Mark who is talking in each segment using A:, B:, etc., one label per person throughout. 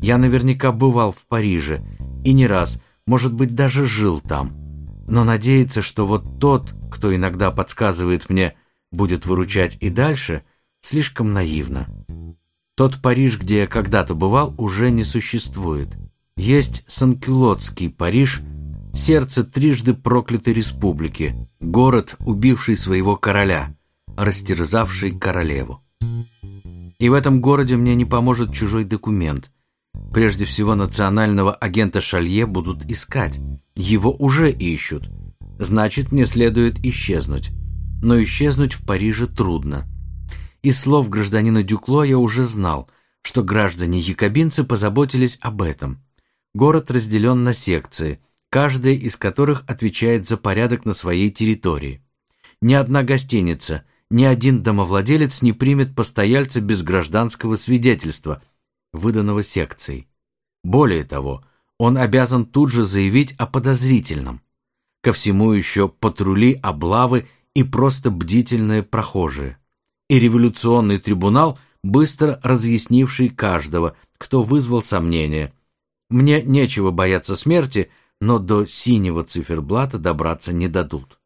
A: Я наверняка бывал в Париже, и не раз, может быть, даже жил там. Но надеяться, что вот тот, кто иногда подсказывает мне, будет выручать и дальше, слишком наивно. Тот Париж, где я когда-то бывал, уже не существует. Есть Санкюлотский Париж, сердце трижды проклятой республики, город, убивший своего короля, растерзавший королеву. И в этом городе мне не поможет чужой документ. Прежде всего, национального агента Шалье будут искать. Его уже ищут. Значит, мне следует исчезнуть. Но исчезнуть в Париже трудно. Из слов гражданина Дюкло я уже знал, что граждане-якобинцы позаботились об этом. Город разделен на секции, каждая из которых отвечает за порядок на своей территории. Ни одна гостиница, ни один домовладелец не примет постояльца без гражданского свидетельства, выданного секцией. Более того, он обязан тут же заявить о подозрительном. Ко всему еще патрули, облавы и просто бдительные прохожие. И революционный трибунал, быстро разъяснивший каждого, кто вызвал сомнения. Мне нечего бояться смерти, но до синего циферблата добраться не дадут.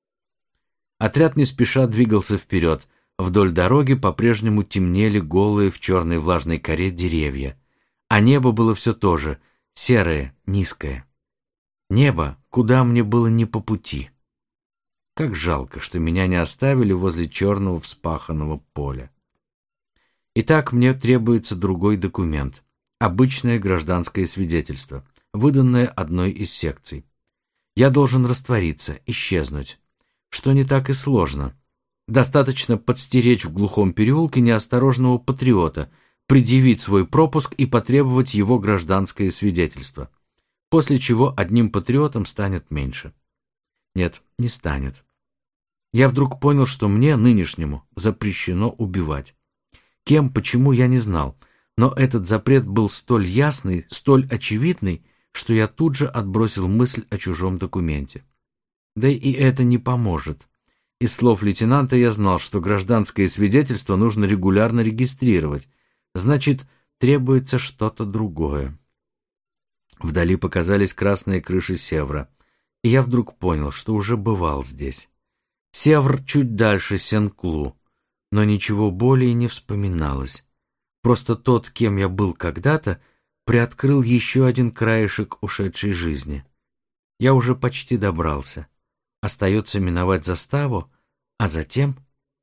A: Отряд не спеша двигался вперед. Вдоль дороги по-прежнему темнели голые в черной влажной коре деревья. А небо было все то же, серое, низкое. Небо, куда мне было не по пути. Как жалко, что меня не оставили возле черного вспаханного поля. Итак, мне требуется другой документ. Обычное гражданское свидетельство, выданное одной из секций. Я должен раствориться, исчезнуть. Что не так и сложно. Достаточно подстеречь в глухом переулке неосторожного патриота, предъявить свой пропуск и потребовать его гражданское свидетельство. После чего одним патриотом станет меньше. Нет, не станет. Я вдруг понял, что мне, нынешнему, запрещено убивать. Кем, почему, я не знал, но этот запрет был столь ясный, столь очевидный, что я тут же отбросил мысль о чужом документе. Да и это не поможет. Из слов лейтенанта я знал, что гражданское свидетельство нужно регулярно регистрировать, значит, требуется что-то другое. Вдали показались красные крыши Севра, и я вдруг понял, что уже бывал здесь. Севр чуть дальше Сен-Клу, но ничего более не вспоминалось. Просто тот, кем я был когда-то, приоткрыл еще один краешек ушедшей жизни. Я уже почти добрался. Остается миновать заставу, а затем...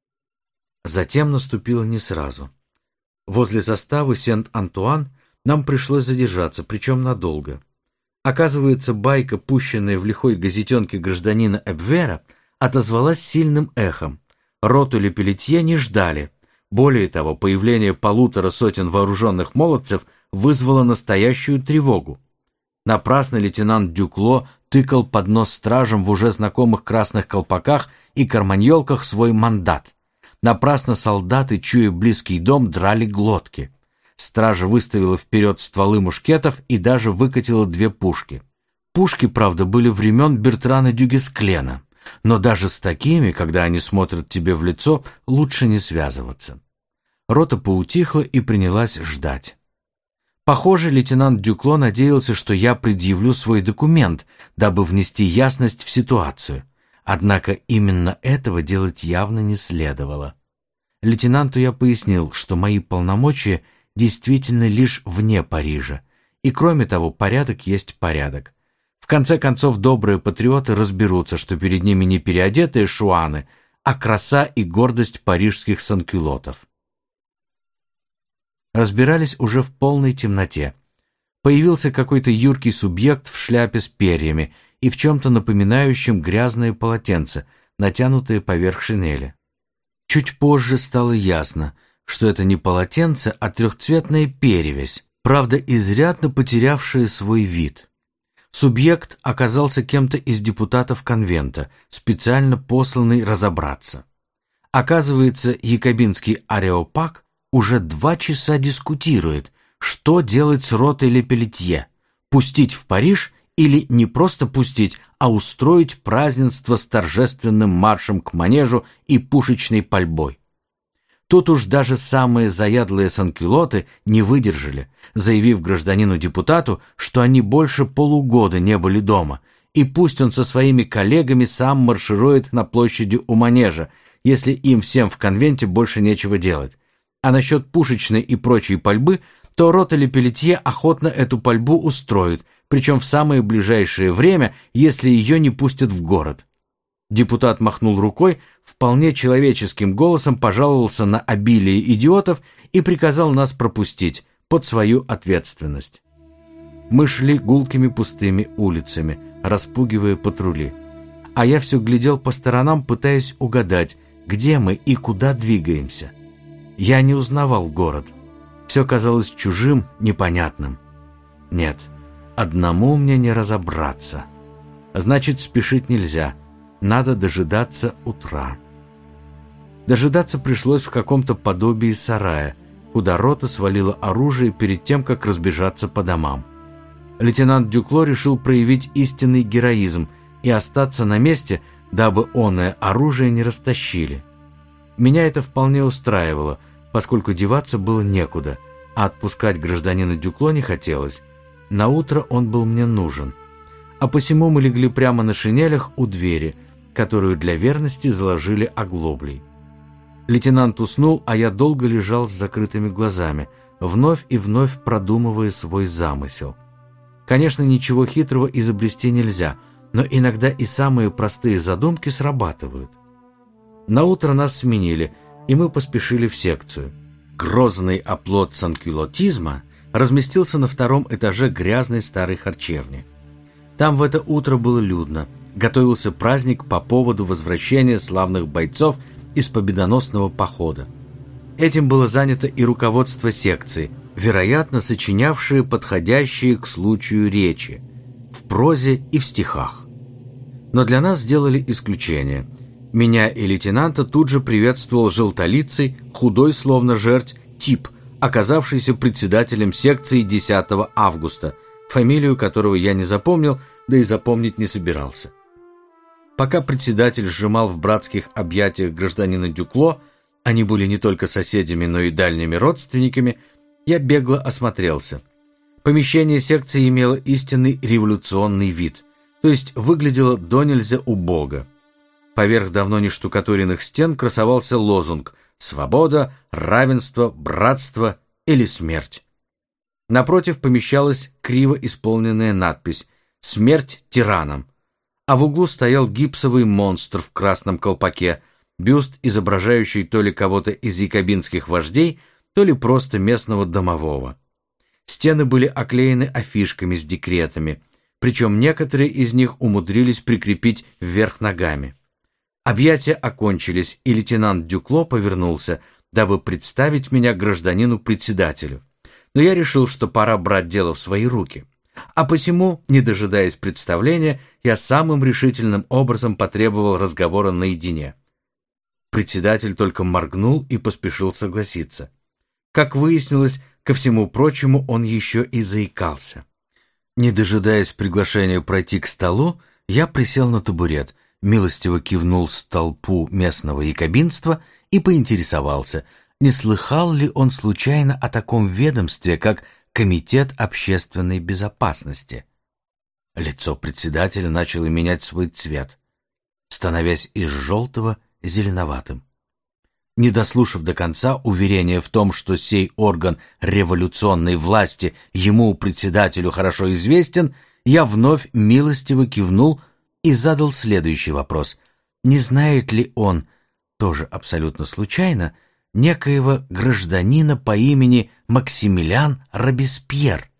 A: Затем наступило не сразу. Возле заставы Сент-Антуан нам пришлось задержаться, причем надолго. Оказывается, байка, пущенная в лихой газетенке гражданина Эбвера, отозвалась сильным эхом. Роту Лепелетье не ждали. Более того, появление 150 вооруженных молодцев вызвало настоящую тревогу. Напрасно лейтенант Дюкло тыкал под нос стражам в уже знакомых красных колпаках и карманьолках свой мандат. Напрасно солдаты, чуя близкий дом, драли глотки. Стража выставила вперед стволы мушкетов и даже выкатила 2 пушки. Пушки, правда, были времен Бертрана Дюгесклена, но даже с такими, когда они смотрят тебе в лицо, лучше не связываться. Рота поутихла и принялась ждать. Похоже, лейтенант Дюкло надеялся, что я предъявлю свой документ, дабы внести ясность в ситуацию. Однако именно этого делать явно не следовало. Лейтенанту я пояснил, что мои полномочия действительно лишь вне Парижа, и кроме того, порядок есть порядок. В конце концов, добрые патриоты разберутся, что перед ними не переодетые шуаны, а краса и гордость парижских санкюлотов. Разбирались уже в полной темноте. Появился какой-то юркий субъект в шляпе с перьями и в чем-то напоминающем грязное полотенце, натянутое поверх шинели. Чуть позже стало ясно, что это не полотенце, а трехцветная перевязь, правда, изрядно потерявшая свой вид. Субъект оказался кем-то из депутатов конвента, специально посланный разобраться. Оказывается, якобинский ареопаг уже 2 часа дискутирует, что делать с ротой Лепелетье, пустить в Париж или не просто пустить, а устроить празднество с торжественным маршем к манежу и пушечной пальбой. Тут уж даже самые заядлые санкюлоты не выдержали, заявив гражданину-депутату, что они больше полугода не были дома, и пусть он со своими коллегами сам марширует на площади у манежа, если им всем в конвенте больше нечего делать. А насчет пушечной и прочей пальбы, то рота Лепелетье охотно эту пальбу устроит, причем в самое ближайшее время, если ее не пустят в город. Депутат махнул рукой, вполне человеческим голосом пожаловался на обилие идиотов и приказал нас пропустить под свою ответственность. Мы шли гулкими пустыми улицами, распугивая патрули. А я все глядел по сторонам, пытаясь угадать, где мы и куда двигаемся. Я не узнавал город. Все казалось чужим, непонятным. Нет, одному мне не разобраться. Значит, спешить нельзя. Надо дожидаться утра. Дожидаться пришлось в каком-то подобии сарая, куда рота свалила оружие перед тем, как разбежаться по домам. Лейтенант Дюкло решил проявить истинный героизм и остаться на месте, дабы оное оружие не растащили. Меня это вполне устраивало, поскольку деваться было некуда, а отпускать гражданина Дюкло не хотелось. Наутро он был мне нужен. А посему мы легли прямо на шинелях у двери, которую для верности заложили оглоблей. Лейтенант уснул, а я долго лежал с закрытыми глазами, вновь и вновь продумывая свой замысел. Конечно, ничего хитрого изобрести нельзя, но иногда и самые простые задумки срабатывают. Наутро нас сменили, и мы поспешили в секцию. Грозный оплот санкюлотизма разместился на втором этаже грязной старой харчевни. Там в это утро было людно. Готовился праздник по поводу возвращения славных бойцов из победоносного похода. Этим было занято и руководство секции, вероятно, сочинявшие подходящие к случаю речи, в прозе и в стихах. Но для нас сделали исключение. Меня и лейтенанта тут же приветствовал желтолицый, худой словно жерть, тип, оказавшийся председателем секции 10 августа, фамилию которого я не запомнил, да и запомнить не собирался. Пока председатель сжимал в братских объятиях гражданина Дюкло, они были не только соседями, но и дальними родственниками, я бегло осмотрелся. Помещение секции имело истинный революционный вид, то есть выглядело донельзя убого. Поверх давно не штукатуренных стен красовался лозунг «Свобода, равенство, братство или смерть». Напротив помещалась криво исполненная надпись «Смерть тиранам», а в углу стоял гипсовый монстр в красном колпаке, бюст, изображающий то ли кого-то из якобинских вождей, то ли просто местного домового. Стены были оклеены афишками с декретами, причем некоторые из них умудрились прикрепить вверх ногами. Объятия окончились, и лейтенант Дюкло повернулся, дабы представить меня гражданину-председателю. Но я решил, что пора брать дело в свои руки. А посему, не дожидаясь представления, я самым решительным образом потребовал разговора наедине. Председатель только моргнул и поспешил согласиться. Как выяснилось, ко всему прочему, он еще и заикался. Не дожидаясь приглашения пройти к столу, я присел на табурет, милостиво кивнул столпу местного якобинства и поинтересовался, не слыхал ли он случайно о таком ведомстве, как Комитет общественной безопасности. Лицо председателя начало менять свой цвет, становясь из желтого зеленоватым. Не дослушав до конца уверения в том, что сей орган революционной власти ему, председателю, хорошо известен, я вновь милостиво кивнул и задал следующий вопрос. Не знает ли он, тоже абсолютно случайно, некоего гражданина по имени Максимилиан Робеспьер?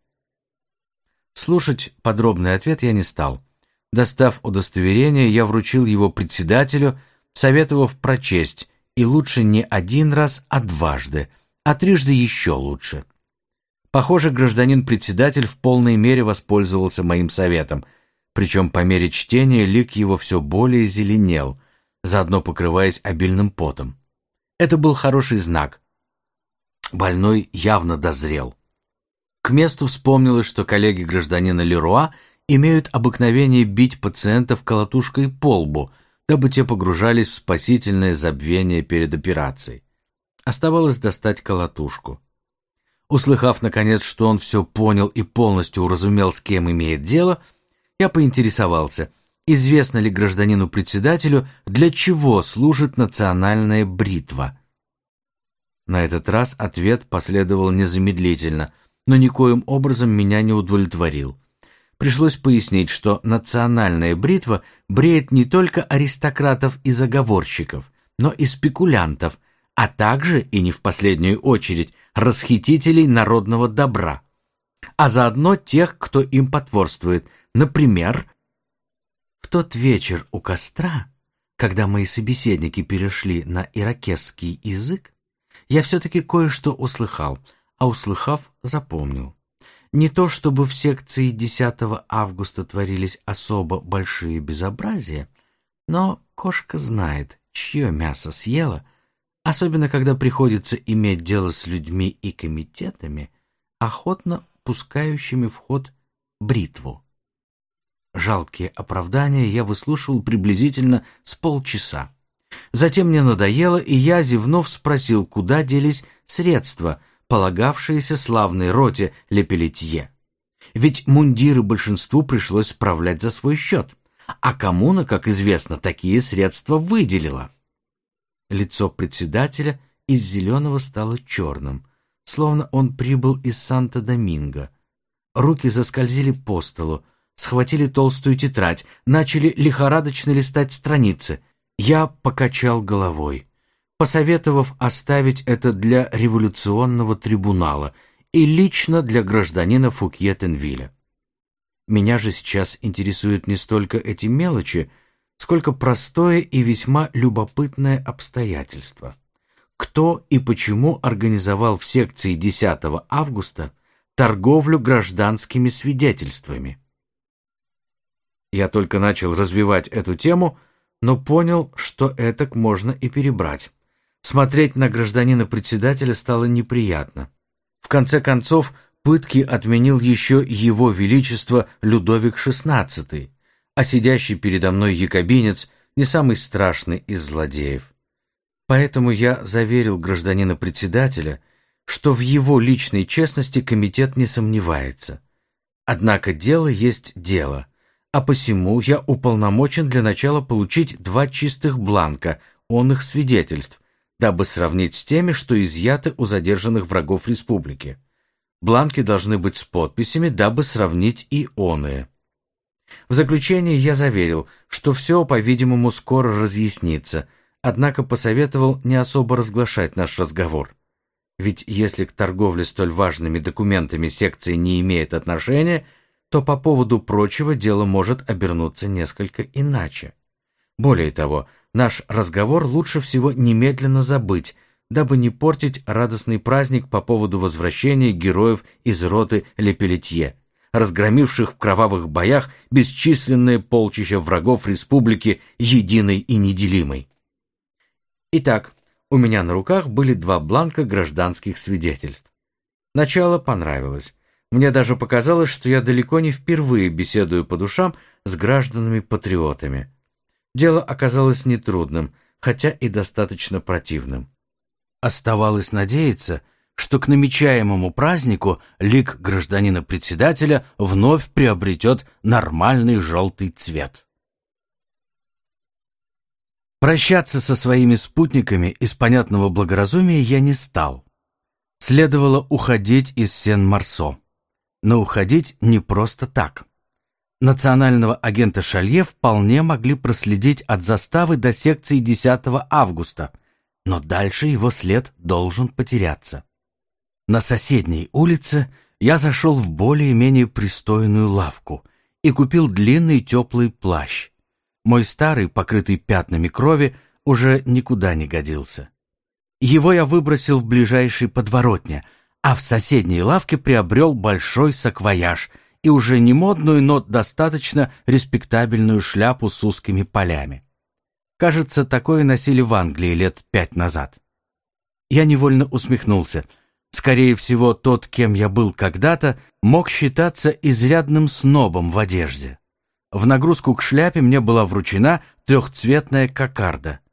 A: Слушать подробный ответ я не стал. Достав удостоверение, я вручил его председателю, советовав прочесть, и лучше не один раз, а дважды, а трижды еще лучше. Похоже, гражданин-председатель в полной мере воспользовался моим советом, причем по мере чтения лик его все более зеленел, заодно покрываясь обильным потом. Это был хороший знак. Больной явно дозрел. К месту вспомнилось, что коллеги гражданина Леруа имеют обыкновение бить пациентов колотушкой по лбу, дабы те погружались в спасительное забвение перед операцией. Оставалось достать колотушку. Услыхав, наконец, что он все понял и полностью уразумел, с кем имеет дело, я поинтересовался, известно ли гражданину-председателю, для чего служит национальная бритва. На этот раз ответ последовал незамедлительно, но никоим образом меня не удовлетворил. Пришлось пояснить, что национальная бритва бреет не только аристократов и заговорщиков, но и спекулянтов, а также, и не в последнюю очередь, расхитителей народного добра, а заодно тех, кто им потворствует. Например, в тот вечер у костра, когда мои собеседники перешли на иракесский язык, я все-таки кое-что услыхал, а услыхав, запомнил. Не то чтобы в секции 10 августа творились особо большие безобразия, но кошка знает, чье мясо съела, особенно когда приходится иметь дело с людьми и комитетами, охотно пускающими в ход бритву. Жалкие оправдания я выслушивал приблизительно с полчаса. Затем мне надоело, и я, зевнув, спросил, куда делись средства, полагавшиеся славной роте Ле-Пелетье. Ведь мундиры большинству пришлось справлять за свой счет, а коммуна, как известно, такие средства выделила. Лицо председателя из зеленого стало черным, словно он прибыл из Санто-Доминго. Руки заскользили по столу, схватили толстую тетрадь, начали лихорадочно листать страницы. Я покачал головой, посоветовав оставить это для революционного трибунала и лично для гражданина Фукье-Тенвиля. Меня же сейчас интересуют не столько эти мелочи, сколько простое и весьма любопытное обстоятельство. Кто и почему организовал в секции 10 августа торговлю гражданскими свидетельствами? Я только начал развивать эту тему, но понял, что этак можно и перебрать. Смотреть на гражданина-председателя стало неприятно. В конце концов, пытки отменил еще его величество Людовик XVI, а сидящий передо мной якобинец не самый страшный из злодеев. Поэтому я заверил гражданина-председателя, что в его личной честности комитет не сомневается. Однако дело есть дело, а посему я уполномочен для начала получить 2 чистых бланка онных свидетельств, дабы сравнить с теми, что изъяты у задержанных врагов республики. Бланки должны быть с подписями, дабы сравнить и оные. В заключение я заверил, что все, по-видимому, скоро разъяснится, однако посоветовал не особо разглашать наш разговор. Ведь если к торговле столь важными документами секция не имеет отношения, то по поводу прочего дело может обернуться несколько иначе. Более того, наш разговор лучше всего немедленно забыть, дабы не портить радостный праздник по поводу возвращения героев из роты Ле-Пелетье, разгромивших в кровавых боях бесчисленные полчища врагов республики единой и неделимой. Итак, у меня на руках были 2 бланка гражданских свидетельств. Начало понравилось. Мне даже показалось, что я далеко не впервые беседую по душам с гражданами-патриотами. Дело оказалось нетрудным, хотя и достаточно противным. Оставалось надеяться, что к намечаемому празднику лик гражданина-председателя вновь приобретет нормальный желтый цвет. Прощаться со своими спутниками из понятного благоразумия я не стал. Следовало уходить из Сен-Марсо. Но уходить не просто так. Национального агента Шалье вполне могли проследить от заставы до секции 10 августа, но дальше его след должен потеряться. На соседней улице я зашел в более-менее пристойную лавку и купил длинный теплый плащ. Мой старый, покрытый пятнами крови, уже никуда не годился. Его я выбросил в ближайшей подворотне, а в соседней лавке приобрел большой саквояж и уже не модную, но достаточно респектабельную шляпу с узкими полями. Кажется, такое носили в Англии лет 5 назад. Я невольно усмехнулся. Скорее всего, тот, кем я был когда-то, мог считаться изрядным снобом в одежде. В нагрузку к шляпе мне была вручена 3-цветная кокарда.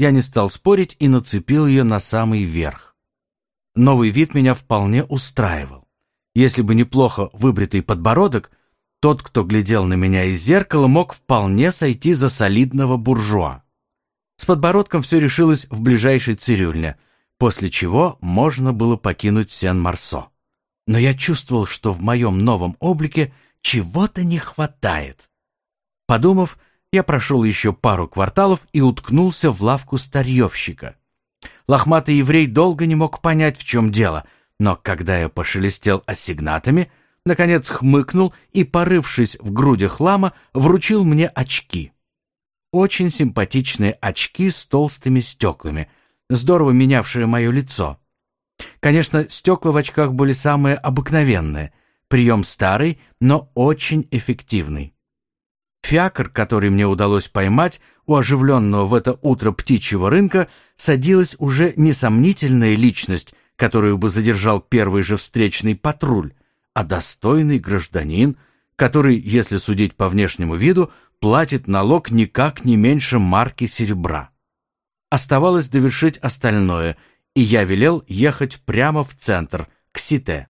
A: Я не стал спорить и нацепил ее на самый верх. Новый вид меня вполне устраивал. Если бы неплохо выбритый подбородок, тот, кто глядел на меня из зеркала, мог вполне сойти за солидного буржуа. С подбородком все решилось в ближайшей цирюльне, после чего можно было покинуть Сен-Марсо. Но я чувствовал, что в моем новом облике чего-то не хватает. Подумав, я прошел еще пару кварталов и уткнулся в лавку старьевщика. Лохматый еврей долго не мог понять, в чем дело, но когда я пошелестел ассигнатами, наконец хмыкнул и, порывшись в груди хлама, вручил мне очки. Очень симпатичные очки с толстыми стеклами, здорово менявшие мое лицо. Конечно, стекла в очках были самые обыкновенные, прием старый, но очень эффективный. Фиакр, который мне удалось поймать у оживленного в это утро птичьего рынка, садилась уже не сомнительная личность, которую бы задержал первый же встречный патруль, а достойный гражданин, который, если судить по внешнему виду, платит налог никак не меньше марки серебра. Оставалось довершить остальное, и я велел ехать прямо в центр, к Сите.